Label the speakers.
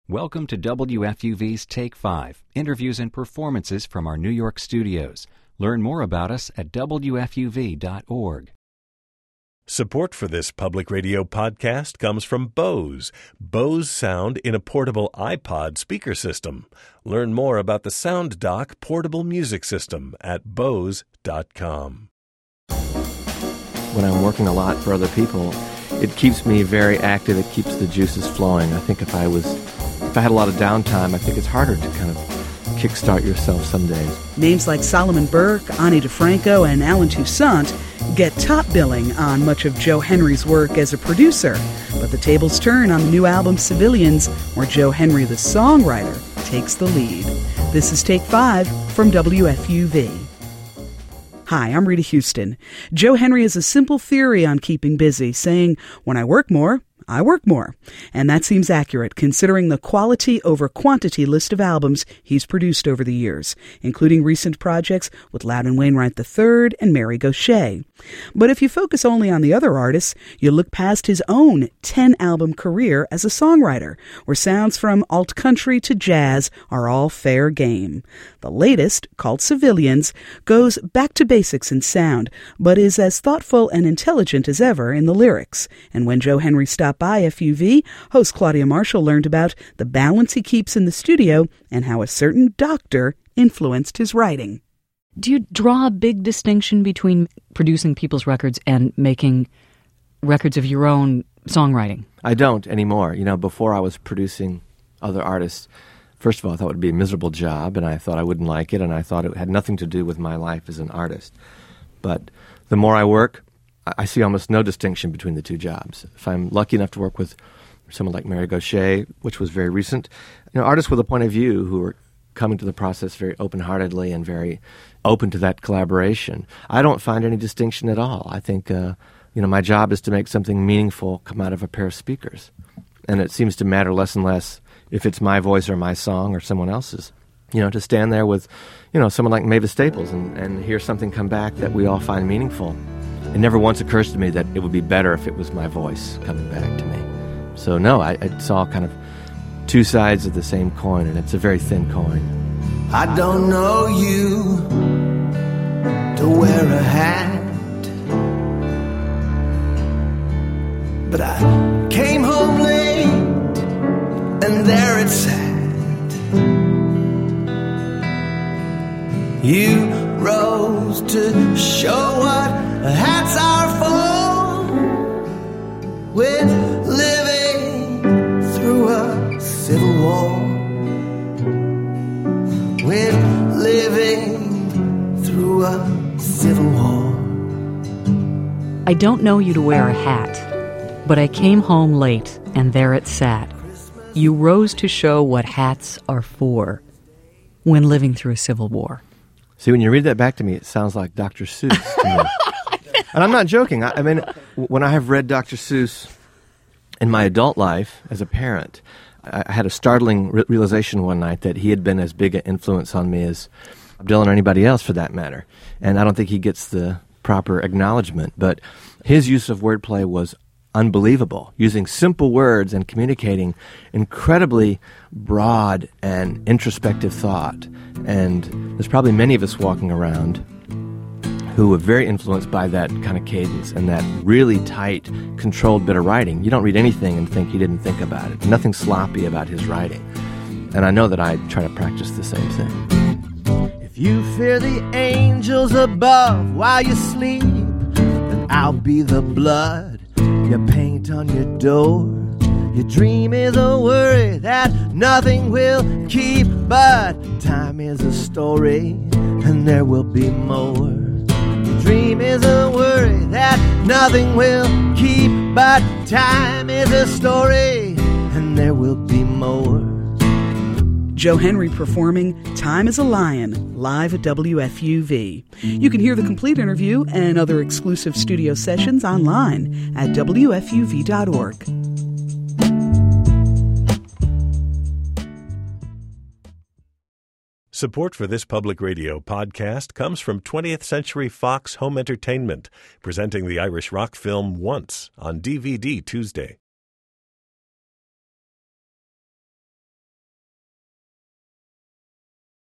Speaker 1: Welcome to WFUV's Take 5, interviews and performances from our New York studios. Learn more about us at WFUV.org.
Speaker 2: Support for this public radio podcast comes from Bose. Bose sound in a portable iPod speaker system. Learn more about the Sound Dock portable music system at Bose.com.
Speaker 3: When I'm working a lot for other people, it keeps me very active. It keeps the juices flowing. I think if I had a lot of downtime, I think it's harder to kind of kickstart yourself some days.
Speaker 4: Names like Solomon Burke, Ani DeFranco, and Alan Toussaint get top billing on much of Joe Henry's work as a producer. But the tables turn on the new album Civilians, where Joe Henry, the songwriter, takes the lead. This is Take 5 from WFUV. Hi, I'm Rita Houston. Joe Henry has a simple theory on keeping busy, saying, when I work more, I work more. And that seems accurate, considering the quality over quantity list of albums he's produced over the years, including recent projects with Loudon Wainwright III and Mary Gauthier. But if you focus only on the other artists, you look past his own 10-album career as a songwriter, where sounds from alt country to jazz are all fair game. The latest, called Civilians, goes back to basics in sound, but is as thoughtful and intelligent as ever in the lyrics. And when Joe Henry stopped by FUV, host Claudia Marshall learned about the balance he keeps in the studio and how a certain doctor influenced his writing.
Speaker 5: Do you draw a big distinction between producing people's records and making records of your own songwriting?
Speaker 3: I don't anymore. Before I was producing other artists, first of all, I thought it would be a miserable job, and I thought I wouldn't like it, and I thought it had nothing to do with my life as an artist. But the more I work, I see almost no distinction between the two jobs. If I'm lucky enough to work with someone like Mary Gauthier, which was very recent, artists with a point of view who are coming to the process very open-heartedly and very open to that collaboration, I don't find any distinction at all. I think, my job is to make something meaningful come out of a pair of speakers. And it seems to matter less and less if it's my voice or my song or someone else's. To stand there with, someone like Mavis Staples and hear something come back that we all find meaningful. It never once occurs to me that it would be better if it was my voice coming back to me. So no, it's all kind of two sides of the same coin, and it's a very thin coin.
Speaker 6: I don't know you to wear a hat, but I came home late and there it sat. You rose to show what hats are for. With living through a civil war. With living through a civil war.
Speaker 5: I don't know you to wear a hat, but I came home late and there it sat. You rose to show what hats are for when living through a civil war.
Speaker 3: See, when you read that back to me, it sounds like Dr. Seuss to me. And I'm not joking. I mean, when I have read Dr. Seuss in my adult life as a parent, I had a startling realization one night that he had been as big an influence on me as Dylan or anybody else for that matter. And I don't think he gets the proper acknowledgement. But his use of wordplay was unbelievable, using simple words and communicating incredibly broad and introspective thought. And there's probably many of us walking around who were very influenced by that kind of cadence and that really tight, controlled bit of writing. You don't read anything and think he didn't think about it. Nothing sloppy about his writing. And I know that I try to practice the same thing.
Speaker 6: If you fear the angels above while you sleep, then I'll be the blood you paint on your door. Your dream is a worry that nothing will keep, but time is a story and there will be more. Your dream is a worry that nothing will keep, but time is a story and there will be more.
Speaker 4: Joe Henry performing Time is a Lion live at WFUV. You can hear the complete interview and other exclusive studio sessions online at WFUV.org.
Speaker 2: Support for this public radio podcast comes from 20th Century Fox Home Entertainment, presenting the Irish rock film Once on DVD Tuesday.